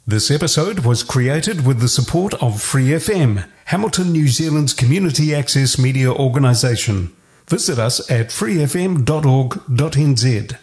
This episode was created with the support of Free FM, Hamilton, New Zealand's community access media organisation. Visit us at freefm.org.nz.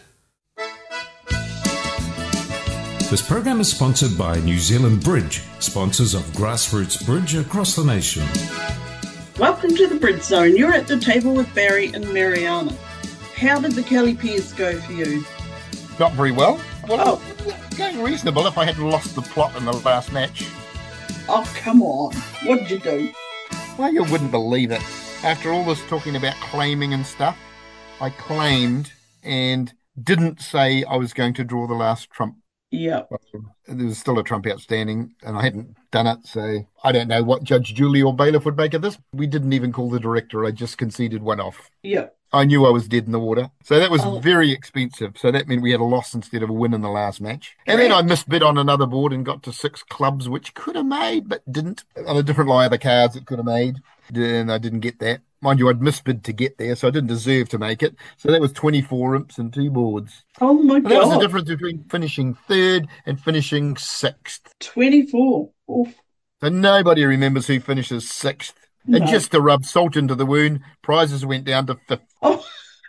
This program is sponsored by New Zealand Bridge, sponsors of grassroots bridge across the nation. Welcome to the Bridge Zone. You're at the table with Barry and Mariana. How did the Kelly Piers go for you? Not very well. Well, going reasonable if I hadn't lost the plot in the last match. Oh, come on. What did you do? Well, you wouldn't believe it. After all this talking about claiming and stuff, I claimed and didn't say I was going to draw the last trump. Yeah. There was still a trump outstanding, and I hadn't done it, so I don't know what Judge Julie or bailiff would make of this. We didn't even call the director. I just conceded one off. Yeah. I knew I was dead in the water. So that was very expensive. So that meant we had a loss instead of a win in the last match. And then I misbid on another board and got to 6 clubs, which could have made, but didn't. On a different lie of the cards, it could have made. And I didn't get that. Mind you, I'd misbid to get there, so I didn't deserve to make it. So that was 24 imps and 2 boards. Oh, my God. That was the difference between finishing 3rd and finishing 6th. 24. Oof. So nobody remembers who finishes 6th. No. And just to rub salt into the wound, prizes went down to 5th. Oh.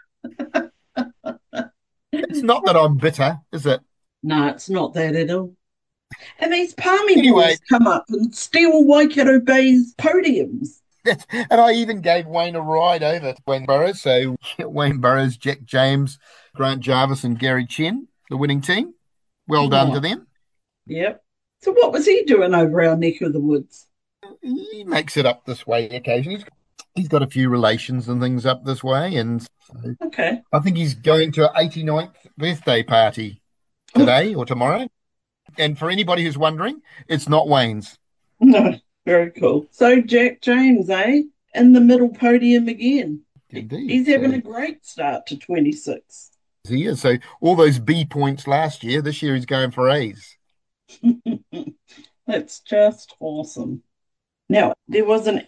It's not that I'm bitter, is it? No, it's not that at all. And these palmy boys come up and steal Waikato Bay's podiums. And I even gave Wayne a ride over to Wayne Burrows. So Wayne Burrows, Jack James, Grant Jarvis and Gary Chen, the winning team. Well done to them. Yep. So what was he doing over our neck of the woods? He makes it up this way occasionally. He's got a few relations and things up this way. And so okay. I think he's going to an 89th birthday party today or tomorrow. And for anybody who's wondering, it's not Wayne's. No, very cool. So Jack James, in the middle podium again. Indeed. He's having a great start to 26. He is. So all those B points last year, this year he's going for A's. That's just awesome. Now, there was a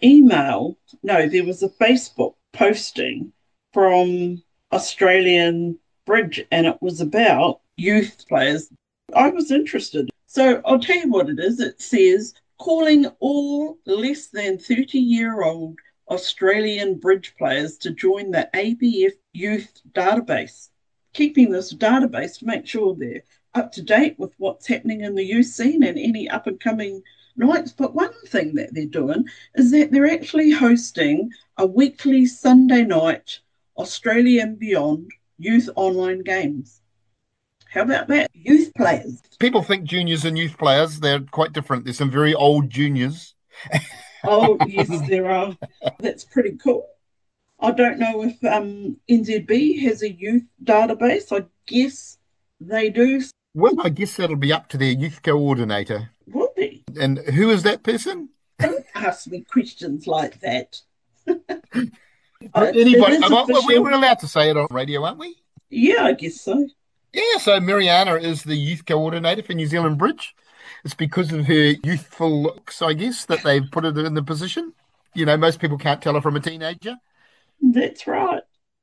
Facebook posting from Australian Bridge, and it was about youth players. I was interested. So I'll tell you what it is. It says, calling all less than 30-year-old Australian bridge players to join the ABF youth database. Keeping this database to make sure they're up to date with what's happening in the youth scene and any up-and-coming nights. But one thing that they're doing is that they're actually hosting a weekly Sunday night Australia and Beyond youth online games. How about that? Youth players. People think juniors and youth players, they're quite different. There's some very old juniors. Oh, yes, there are. That's pretty cool. I don't know if NZB has a youth database. I guess they do. Well, I guess that'll be up to their youth coordinator. Will be. And who is that person? Don't ask me questions like that. Anybody? We're allowed to say it on radio, aren't we? Yeah, I guess so. Yeah, so Mariana is the youth coordinator for New Zealand Bridge. It's because of her youthful looks, I guess, that they've put her in the position. You know, most people can't tell her from a teenager. That's right.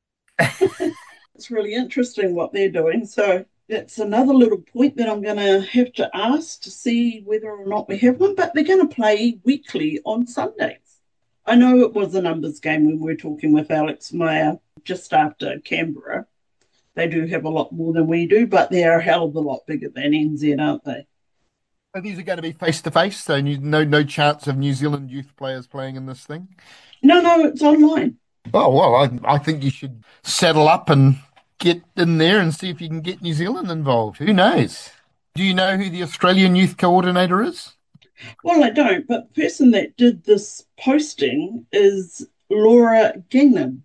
It's really interesting what they're doing. So that's another little point that I'm going to have to ask to see whether or not we have one. But they're going to play weekly on Sundays. I know it was a numbers game when we were talking with Alex Mayer just after Canberra. They do have a lot more than we do, but they're a hell of a lot bigger than NZ, aren't they? So these are going to be face-to-face, so no chance of New Zealand youth players playing in this thing? No, it's online. Oh, well, I think you should settle up and get in there and see if you can get New Zealand involved. Who knows? Do you know who the Australian Youth Coordinator is? Well, I don't, but the person that did this posting is Laura Ginnan,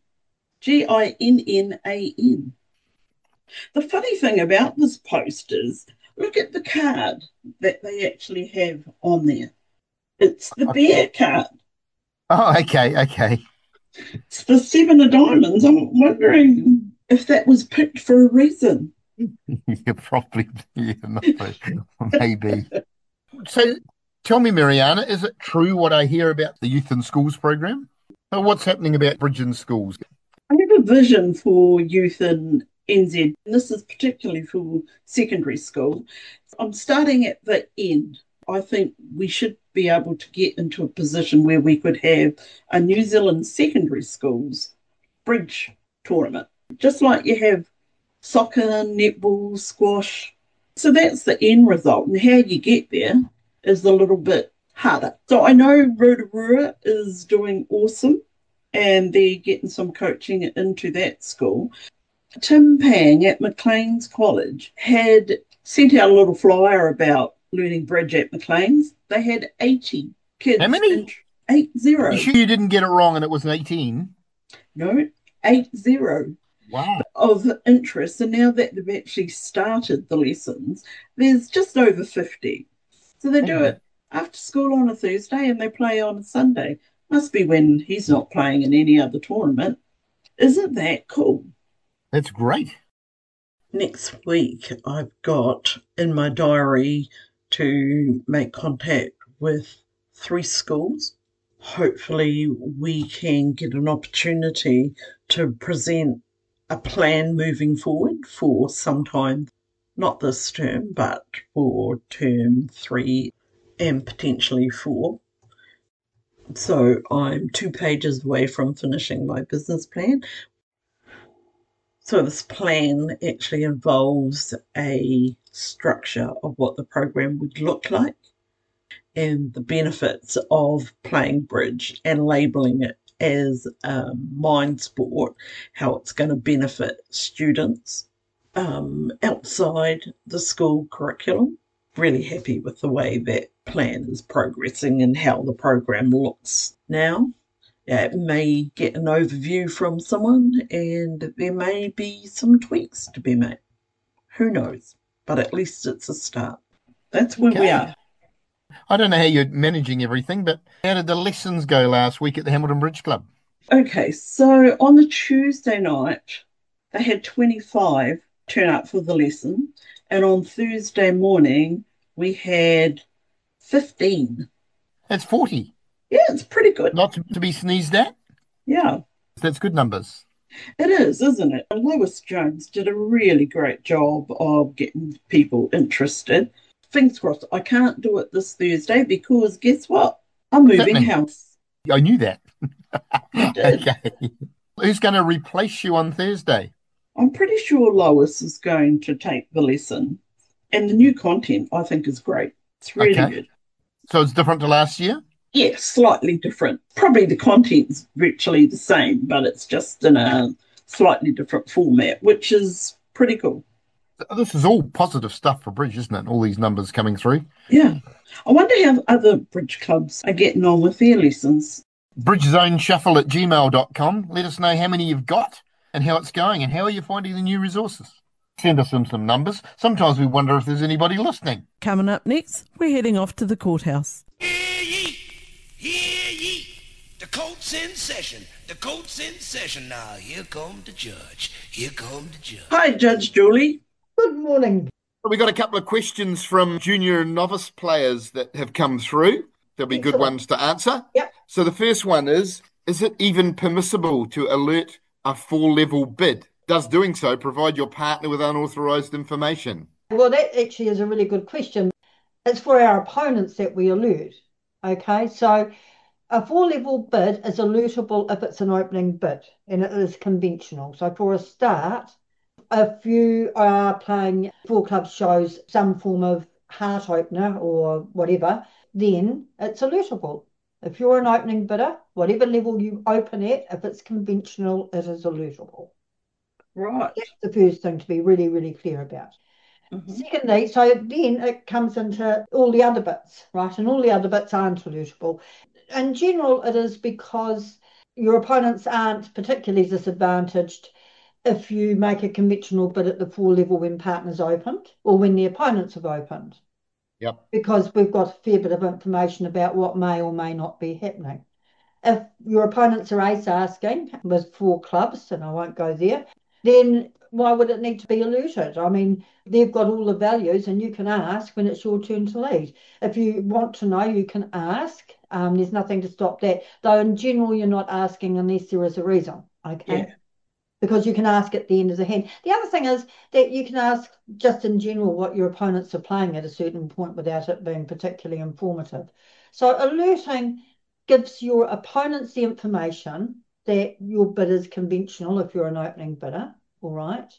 Ginnan. The funny thing about this post is, look at the card that they actually have on there. It's the bear card. Oh, okay. It's the 7 of diamonds. I'm wondering if that was picked for a reason. Maybe. So tell me, Mariana, is it true what I hear about the Youth in Schools program? What's happening about Bridge in Schools? I have a vision for youth in NZ, and this is particularly for secondary school. I'm starting at the end. I think we should be able to get into a position where we could have a New Zealand secondary schools bridge tournament, just like you have soccer, netball, squash. So that's the end result. And how you get there is a little bit harder. So I know Rotorua is doing awesome and they're getting some coaching into that school. Tim Pang at Maclean's College had sent out a little flyer about learning bridge at Maclean's. They had 80 kids. How many? 80. You sure you didn't get it wrong and it was an 18? No, 80. Wow. Of interest. And now that they've actually started the lessons, there's just over 50. So they do it after school on a Thursday and they play on a Sunday. Must be when he's not playing in any other tournament. Isn't that cool? That's great. Next week, I've got in my diary to make contact with 3 schools. Hopefully, we can get an opportunity to present a plan moving forward for some time, not this term, but for term 3 and potentially 4. So I'm 2 pages away from finishing my business plan. So this plan actually involves a structure of what the program would look like and the benefits of playing bridge and labelling it as a mind sport, how it's going to benefit students outside the school curriculum. Really happy with the way that plan is progressing and how the program looks now. It may get an overview from someone and there may be some tweaks to be made. Who knows? But at least it's a start. That's where we are. I don't know how you're managing everything, but how did the lessons go last week at the Hamilton Bridge Club? Okay, so on the Tuesday night, they had 25 turn up for the lesson. And on Thursday morning, we had 15. That's 40. Yeah, it's pretty good. Not to be sneezed at. Yeah. That's good numbers. It is, isn't it? Lois Jones did a really great job of getting people interested. Fingers crossed, I can't do it this Thursday because guess what? I'm moving house. I knew that. You did. Okay. Who's going to replace you on Thursday? I'm pretty sure Lois is going to take the lesson. And the new content, I think, is great. It's really good. So it's different to last year? Yeah, slightly different. Probably the content's virtually the same, but it's just in a slightly different format, which is pretty cool. This is all positive stuff for Bridge, isn't it? All these numbers coming through. Yeah. I wonder how other Bridge clubs are getting on with their lessons. bridgezoneshuffle@gmail.com. Let us know how many you've got and how it's going and how are you finding the new resources. Send us in some numbers. Sometimes we wonder if there's anybody listening. Coming up next, we're heading off to the courthouse. Hear ye! Hear ye! The court's in session. The court's in session now. Here come the judge. Here come the judge. Hi, Judge Julie. Good morning. We got a couple of questions from junior and novice players that have come through. There'll be good ones to answer. Yep. So the first one is it even permissible to alert a 4-level bid? Does doing so provide your partner with unauthorised information? Well, that actually is a really good question. It's for our opponents that we alert. Okay, so a 4-level bid is alertable if it's an opening bid and it is conventional. So for a start, if you are playing 4 club shows, some form of heart opener or whatever, then it's alertable. If you're an opening bidder, whatever level you open at, if it's conventional, it is alertable. Right. That's the first thing to be really, really clear about. Mm-hmm. Secondly, so then it comes into all the other bits, right? And all the other bits aren't alertable. In general, it is because your opponents aren't particularly disadvantaged if you make a conventional bid at the 4 level when partners opened or when the opponents have opened. Yep. Because we've got a fair bit of information about what may or may not be happening. If your opponents are ace asking with 4 clubs, and I won't go there, then why would it need to be alerted? I mean, they've got all the values and you can ask when it's your turn to lead. If you want to know, you can ask. There's nothing to stop that. Though in general, you're not asking unless there is a reason. Okay. Yeah. because you can ask at the end of the hand. The other thing is that you can ask just in general what your opponents are playing at a certain point without it being particularly informative. So alerting gives your opponents the information that your bid is conventional if you're an opening bidder, all right?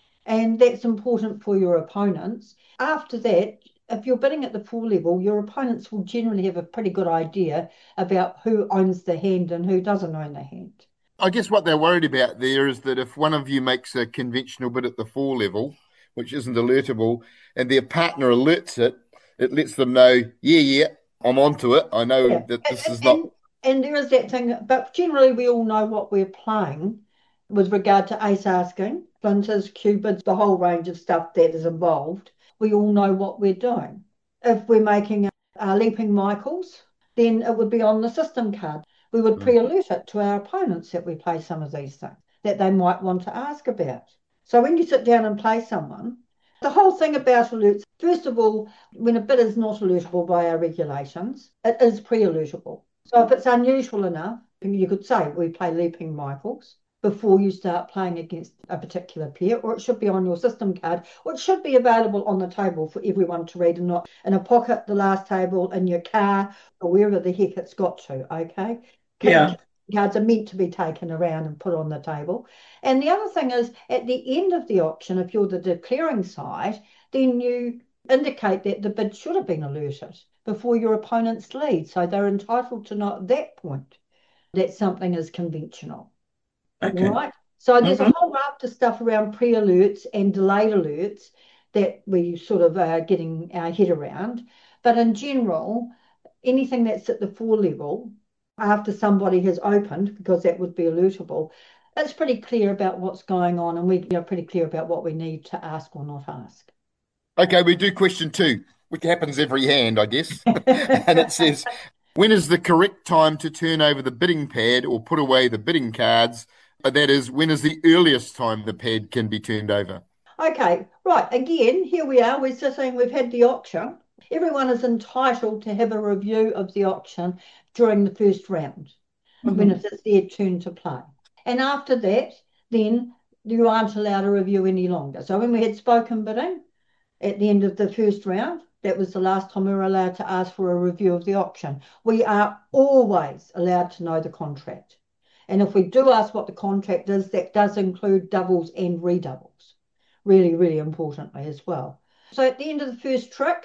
And that's important for your opponents. After that, if you're bidding at the floor level, your opponents will generally have a pretty good idea about who owns the hand and who doesn't own the hand. I guess what they're worried about there is that if one of you makes a conventional bid at the four level, which isn't alertable, and their partner alerts it, it lets them know, yeah, I'm onto it. I know that this is not. And there is that thing, but generally we all know what we're playing with regard to ace asking, splinters, cupids, the whole range of stuff that is involved. We all know what we're doing. If we're making leaping Michaels, then it would be on the system card. We would pre-alert it to our opponents that we play some of these things that they might want to ask about. So when you sit down and play someone, the whole thing about alerts, first of all, when a bid is not alertable by our regulations, it is pre-alertable. So if it's unusual enough, you could say we play leaping Michaels before you start playing against a particular pair, or it should be on your system card, or it should be available on the table for everyone to read and not in a pocket, the last table, in your car, or wherever the heck it's got to, okay? Yeah. Cards are meant to be taken around and put on the table. And the other thing is, at the end of the auction, if you're the declaring side, then you indicate that the bid should have been alerted before your opponent's lead. So they're entitled to know at that point that something is conventional. Okay. Right? So there's a whole raft of stuff around pre-alerts and delayed alerts that we sort of are getting our head around. But in general, anything that's at the floor level, after somebody has opened, because that would be alertable, it's pretty clear about what's going on, and we are pretty clear about what we need to ask or not ask. Okay, we do question 2, which happens every hand, I guess. And it says, when is the correct time to turn over the bidding pad or put away the bidding cards? That is, when is the earliest time the pad can be turned over? Okay, right. Again, here we are. We're sitting, we've had the auction. Everyone is entitled to have a review of the auction during the first round, when it's their turn to play. And after that, then you aren't allowed a review any longer. So when we had spoken bidding at the end of the first round, that was the last time we were allowed to ask for a review of the auction. We are always allowed to know the contract. And if we do ask what the contract is, that does include doubles and redoubles. Really, really importantly as well. So at the end of the first trick,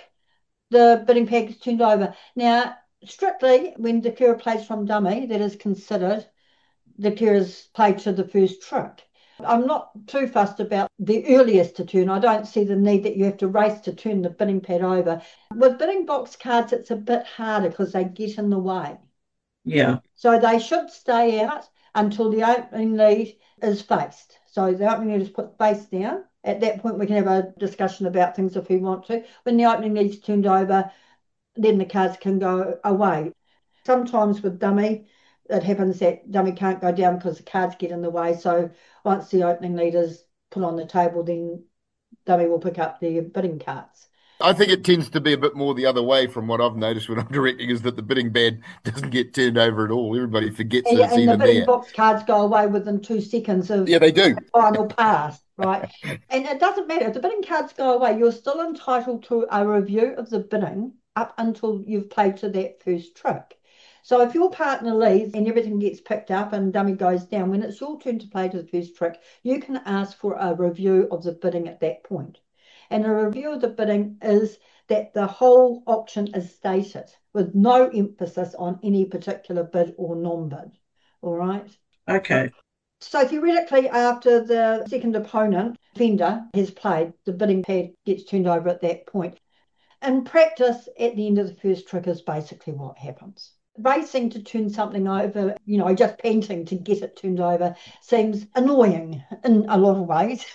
the bidding pad is turned over. Now, strictly, when the declarer plays from dummy, that is considered the declarer's played to the first trick. I'm not too fussed about the earliest to turn. I don't see the need that you have to race to turn the bidding pad over. With bidding box cards, it's a bit harder because they get in the way. Yeah. So they should stay out until the opening lead is faced. So the opening lead is put face down. At that point, we can have a discussion about things if we want to. When the opening lead's turned over, then the cards can go away. Sometimes with dummy, it happens that dummy can't go down because the cards get in the way. So once the opening lead is put on the table, then dummy will pick up the bidding cards. I think it tends to be a bit more the other way from what I've noticed when I'm directing, is that the bidding pad doesn't get turned over at all. Everybody forgets that it's And the even bidding there. box cards go away within 2 seconds of Yeah, they do. the final pass, right? And it doesn't matter. If the bidding cards go away, you're still entitled to a review of the bidding up until you've played to that first trick. So if your partner leaves and everything gets picked up and dummy goes down, when it's your turn to play to the first trick, you can ask for a review of the bidding at that point. And a review of the bidding is that the whole auction is stated with no emphasis on any particular bid or non-bid. All right? Okay. So theoretically, after the second opponent, vendor, has played, the bidding pad gets turned over at that point. In practice, at the end of the first trick is basically what happens. Racing to turn something over, just panting to get it turned over seems annoying in a lot of ways.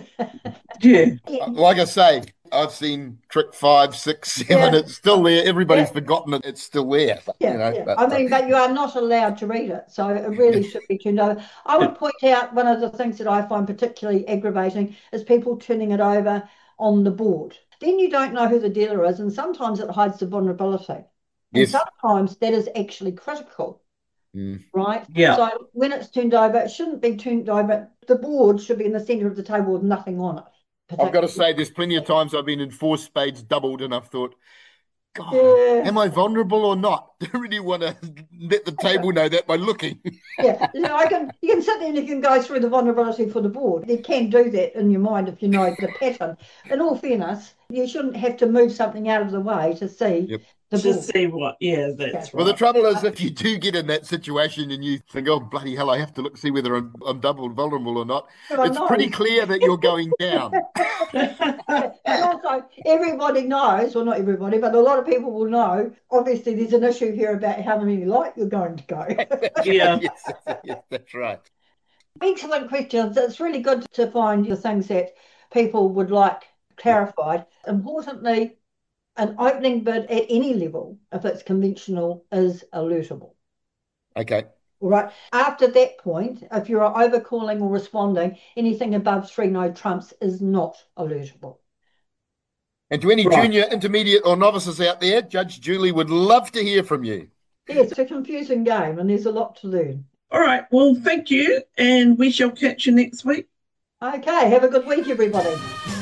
Yeah. Like I say, I've seen trick 5, 6, 7. It's still there. Everybody's forgotten it. It's still there. But, But you are not allowed to read it, so it really should be turned over. I would point out one of the things that I find particularly aggravating is people turning it over on the board. Then you don't know who the dealer is, and sometimes it hides the vulnerability. And Yes. sometimes that is actually critical right? Yeah. So when it's turned over, it shouldn't be turned over. The board should be in the centre of the table with nothing on it. I've got to say, there's plenty of times I've been in 4 spades doubled and I've thought, God, Yeah. am I vulnerable or not? I really want to let the table know that by looking. Yeah, you can sit there and you can go through the vulnerability for the board. You can do that in your mind if you know the pattern. In all fairness, you shouldn't have to move something out of the way to see Yep. the To board. see what, that's Well, the right. trouble is, if you do get in that situation and you think, oh, bloody hell, I have to see whether I'm double vulnerable or not, Well, it's pretty clear that you're going down. And also, everybody knows, well, not everybody, but a lot of people will know, obviously, there's an issue here about how many light you're going to go. Yeah. Yes, that's right. Excellent questions. It's really good to find the things that people would like clarified. Importantly, an opening bid at any level, if it's conventional, is alertable. Okay. All right. After that point, if you're overcalling or responding, anything above 3 no trumps is not alertable. And to any Right. junior, intermediate, or novices out there, Judge Julie would love to hear from you. Yes, it's a confusing game and there's a lot to learn. All right. Well, thank you. And we shall catch you next week. Okay. Have a good week, everybody.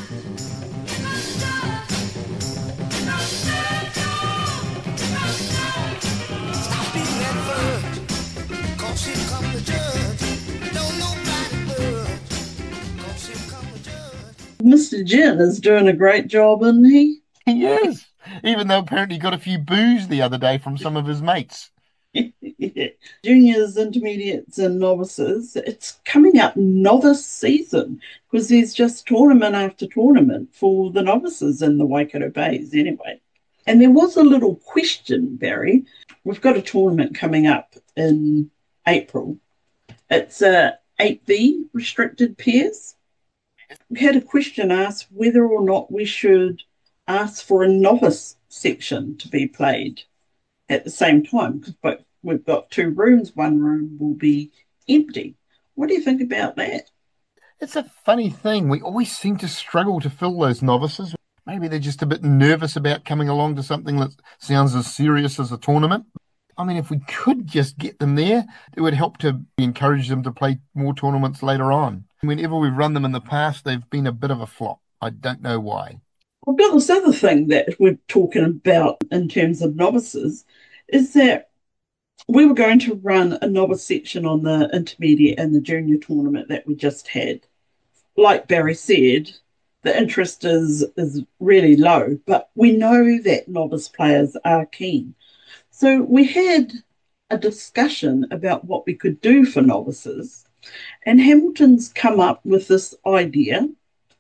Stop beating that bird, 'cause here come the judge. Don't nobody budge, 'cause here come the judge. Mr. Jin is doing a great job, isn't he? He is, even though apparently he got a few boos the other day from some of his mates. Yeah. Juniors, intermediates, and novices. It's coming up novice season because there's just tournament after tournament for the novices in the Waikato Bays anyway. And there was a little question, Barry. We've got a tournament coming up in April. It's a 8V restricted pairs. We had a question asked whether or not we should ask for a novice section to be played at the same time because we've got 2 rooms. One room will be empty. What do you think about that? It's a funny thing. We always seem to struggle to fill those novices. Maybe they're just a bit nervous about coming along to something that sounds as serious as a tournament. I mean, if we could just get them there, it would help to encourage them to play more tournaments later on. Whenever we've run them in the past, they've been a bit of a flop. I don't know why. I've got this other thing that we're talking about in terms of novices is that we were going to run a novice section on the intermediate and the junior tournament that we just had. Like Barry said, the interest is really low, but we know that novice players are keen. So we had a discussion about what we could do for novices, and Hamilton's come up with this idea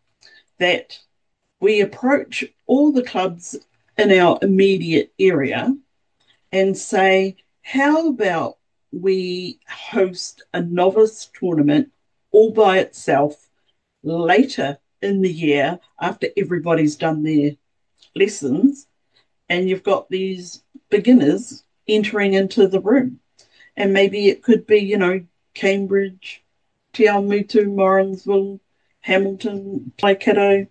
that we approach all the clubs in our immediate area and say, how about we host a novice tournament all by itself later in the year after everybody's done their lessons, and you've got these beginners entering into the room. And maybe it could be, Cambridge, Te Awamutu, Morrinsville, Hamilton, Waikato,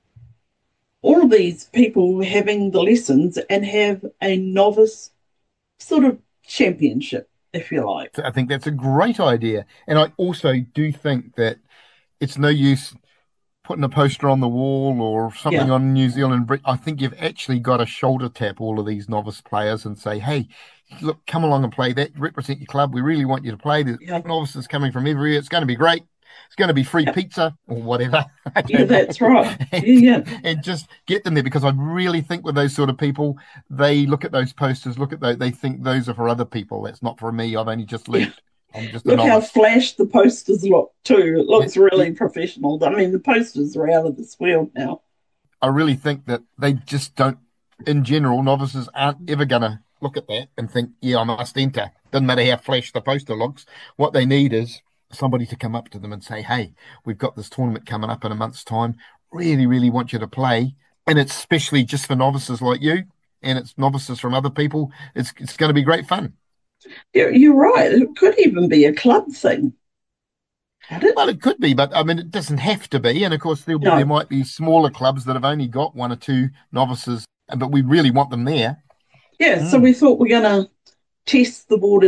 all of these people having the lessons and have a novice sort of championship, if you like. I think that's a great idea. And I also do think that it's no use putting a poster on the wall or something on New Zealand. I think you've actually got to shoulder tap all of these novice players and say, hey, look, come along and play that. Represent your club. We really want you to play. There's novices coming from everywhere. It's going to be great. It's going to be free pizza or whatever. Yeah, that's right. And just get them there, because I really think with those sort of people, they look at those posters, they think those are for other people. That's not for me. I've only just left. I'm just look how flash the posters look too. It looks really professional. I mean, the posters are out of this world now. I really think that they just don't, in general, novices aren't ever going to look at that and think, yeah, I must enter. Doesn't matter how flash the poster looks. What they need is somebody to come up to them and say, hey, we've got this tournament coming up in a month's time. Really, really want you to play. And it's especially just for novices like you, and it's novices from other people. It's going to be great fun. You're right. It could even be a club thing. Well, it could be, but I mean, it doesn't have to be. And of course, there might be smaller clubs that have only got 1 or 2 novices, but we really want them there. Yeah, so we thought we're going to test the waters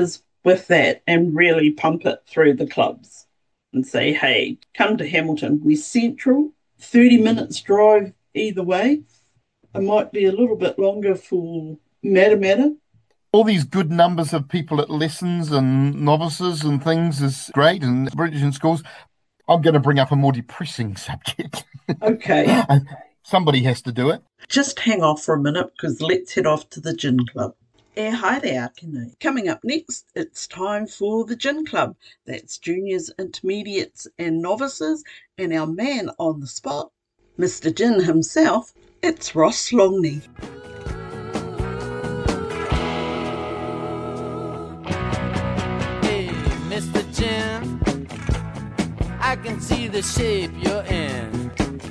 with that and really pump it through the clubs and say, hey, come to Hamilton. We're central, 30 minutes drive either way. It might be a little bit longer for Matamata. All these good numbers of people at lessons and novices and things is great, and British in schools. I'm going to bring up a more depressing subject. Okay. Somebody has to do it. Just hang off for a minute because let's head off to the gin club. Hi there, Akine. Coming up next, it's time for the gin club. That's juniors, intermediates and novices. And our man on the spot, Mr. Gin himself, it's Ross Longley. Hey, Mr. Gin, I can see the shape you're in.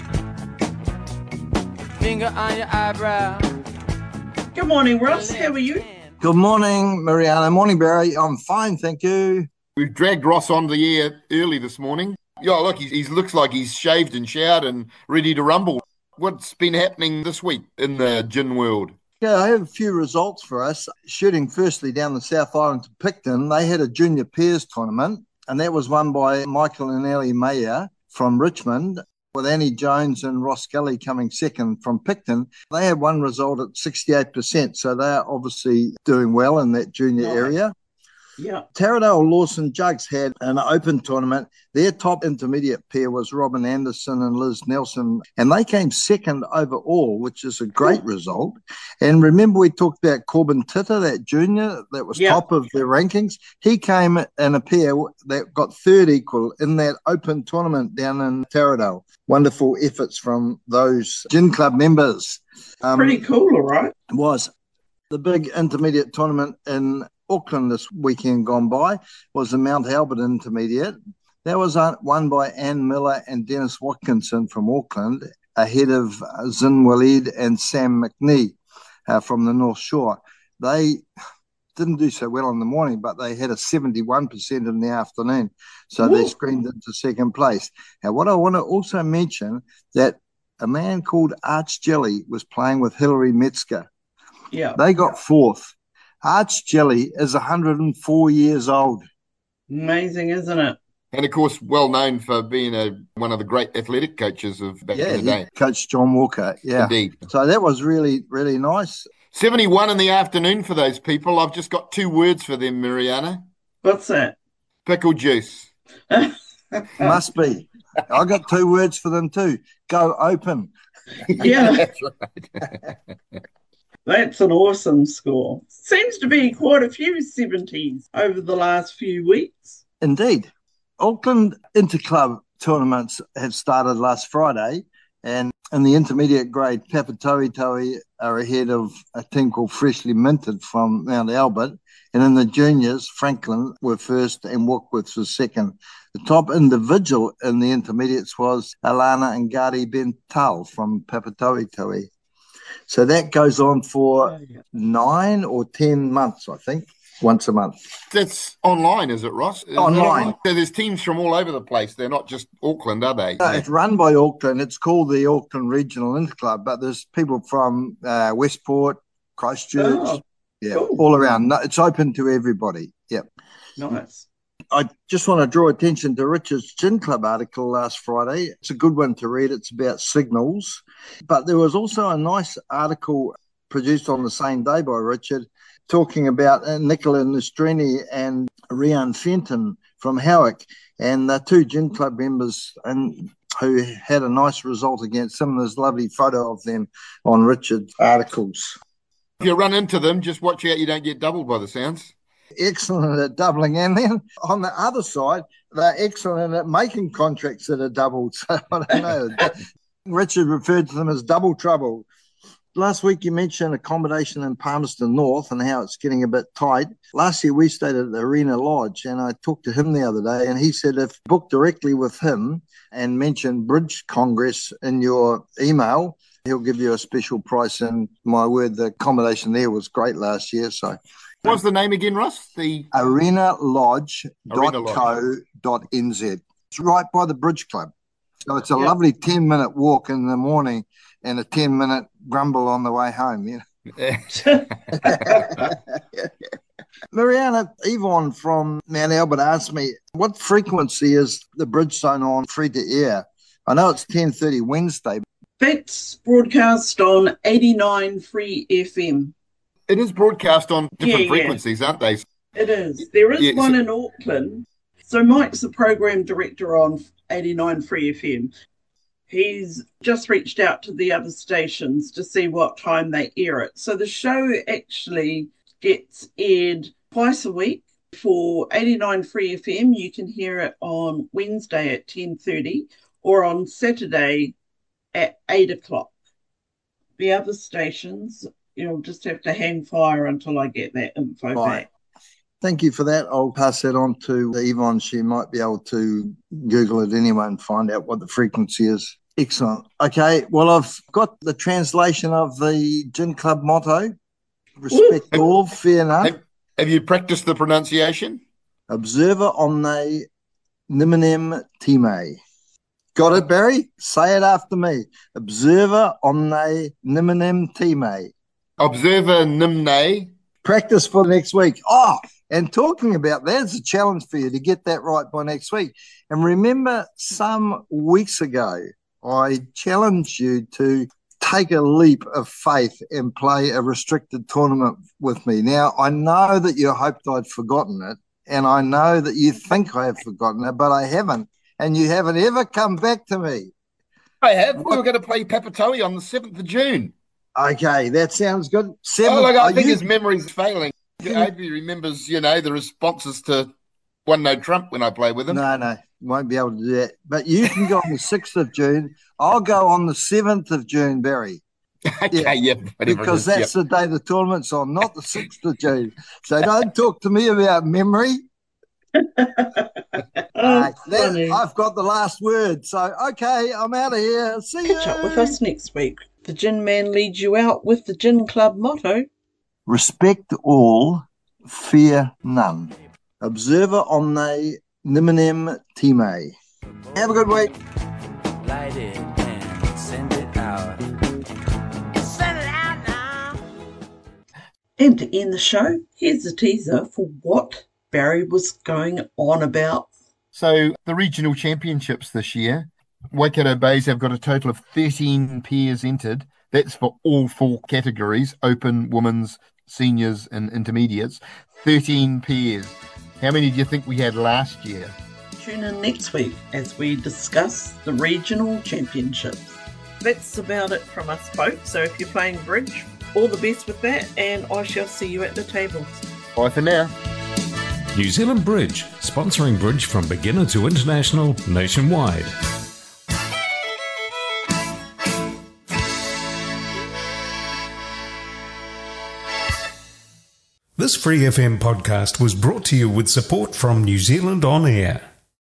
Finger on your eyebrow. Good morning, Ross. How are you? Good morning, Mariana. Morning, Barry. I'm fine, thank you. We've dragged Ross onto the air early this morning. Yeah, look, he looks like he's shaved and showered and ready to rumble. What's been happening this week in the gin world? Yeah, I have a few results for us. Shooting firstly down the South Island to Picton, they had a junior pairs tournament, and that was won by Michael and Ellie Mayer from Richmond, with Annie Jones and Ross Kelly coming second from Picton. They had one result at 68%, so they're obviously doing well in that junior area. Yeah. Taradale Lawson Jugs had an open tournament. Their top intermediate pair was Robin Anderson and Liz Nelson, and they came second overall, which is a great result. And remember, we talked about Corbin Titter, that junior that was top of the rankings. He came in a pair that got third equal in that open tournament down in Taradale. Wonderful efforts from those gin club members. Pretty cool, all right. It was. The big intermediate tournament in Auckland this weekend gone by was the Mount Albert Intermediate. That was won by Anne Miller and Dennis Watkinson from Auckland, ahead of Zin Walid and Sam McNee from the North Shore. They didn't do so well in the morning, but they had a 71% in the afternoon. So they screamed into second place. Now, what I want to also mention, that a man called Arch Jelly was playing with Hilary Metzger. Yeah. They got fourth. Arch Jelly is 104 years old. Amazing, isn't it? And, of course, well known for being one of the great athletic coaches of back in the day. Coach John Walker, Indeed. So that was really, really nice. 71 in the afternoon for those people. I've just got 2 words for them, Mariana. What's that? Pickle juice. Must be. I got 2 words for them too. Go open. Yeah. That's right. That's an awesome score. Seems to be quite a few 70s over the last few weeks. Indeed. Auckland Interclub tournaments have started last Friday, and in the intermediate grade, Papatoetoe are ahead of a team called Freshly Minted from Mount Albert, and in the juniors, Franklin were first and Warkworth was second. The top individual in the intermediates was Alana Ngati Bental from Papatoetoe. So that goes on for 9 or 10 months, I think, once a month. That's online, is it, Ross? Online. So there's teams from all over the place. They're not just Auckland, are they? No, it's run by Auckland. It's called the Auckland Regional Interclub, but there's people from Westport, Christchurch, cool. all around. It's open to everybody. Yep. Nice. I just want to draw attention to Richard's Gin Club article last Friday. It's a good one to read. It's about signals. But there was also a nice article produced on the same day by Richard talking about Nicola Nastrini and Rian Fenton from Howick, and the 2 Gin Club members who had a nice result against them. There's a lovely photo of them on Richard's articles. If you run into them, just watch out you don't get doubled by the sounds. Excellent at doubling, and then on the other side, they're excellent at making contracts that are doubled. So I don't know. Richard referred to them as double trouble. Last week you mentioned accommodation in Palmerston North and how it's getting a bit tight. Last year we stayed at the Arena Lodge, and I talked to him the other day, and he said if booked directly with him and mention Bridge Congress in your email, he'll give you a special price. And my word, the accommodation there was great last year. So what's the name again, Russ? The arenalodge.co.nz. It's right by the Bridge Club. So it's a lovely 10-minute walk in the morning and a 10-minute grumble on the way home. You know? Mariana, Yvonne from Mount Albert asked me, what frequency is the Bridgestone on free to air? I know it's 10:30 Wednesday. That's broadcast on 89 Free FM. It is broadcast on different Yeah. frequencies, aren't they? It is. There is Yeah, one in Auckland. So Mike's the program director on 89 Free FM. He's just reached out to the other stations to see what time they air it. So the show actually gets aired twice a week. For 89 Free FM, you can hear it on Wednesday at 10:30 or on Saturday at 8 o'clock. The other stations, you'll just have to hang fire until I get that info Right. back. Thank you for that. I'll pass that on to Yvonne. She might be able to Google it anyway and find out what the frequency is. Excellent. Okay, well, I've got the translation of the Gin Club motto. Respect all, fear none. Have you practiced the pronunciation? Observer omne niminem time. Got it, Barry? Say it after me. Observer omne niminem time. Observer nimne. Practice for next week. Oh, and talking about that, it's a challenge for you to get that right by next week. And remember, some weeks ago, I challenged you to take a leap of faith and play a restricted tournament with me. Now, I know that you hoped I'd forgotten it, and I know that you think I have forgotten it, but I haven't, and you haven't ever come back to me. I have. We were going to play Papatoe on the 7th of June. Okay, that sounds good. I think his memory's failing. I hope he remembers, the responses to One No Trump when I play with him. No, won't be able to do that. But you can go on the 6th of June. I'll go on the 7th of June, Barry. Okay, yeah. Because that's the day the tournament's on, not the 6th of June. So don't talk to me about memory. I've got the last word. So, okay, I'm out of here. See you. Catch up with us next week. The Gin Man leads you out with the Gin Club motto. Respect all, fear none. Observer omne niminem time. Have a good week. Light it and send it out. Send it out now. And to end the show, here's a teaser for what Barry was going on about. So the regional championships this year, Waikato Bays have got a total of 13 pairs entered. That's for all 4 categories, open, women's, seniors and intermediates. 13 pairs. How many do you think we had last year? Tune in next week as we discuss the regional championships. That's about it from us, folks. So if you're playing bridge, all the best with that, and I shall see you at the tables. Bye for now. New Zealand Bridge, sponsoring bridge from beginner to international nationwide. This Free FM podcast was brought to you with support from New Zealand On Air.